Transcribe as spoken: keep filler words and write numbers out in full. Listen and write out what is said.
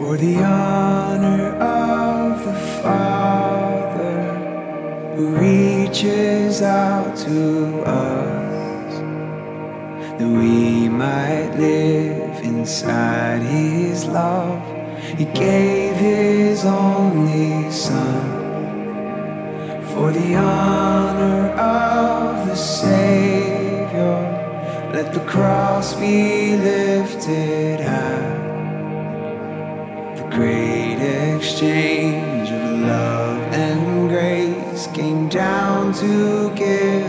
For the honor of the Father who reaches out to us, that we might live inside His love, He gave His only Son. For the honor of the Savior, let the cross be lifted high. The great exchange of love and grace came down to give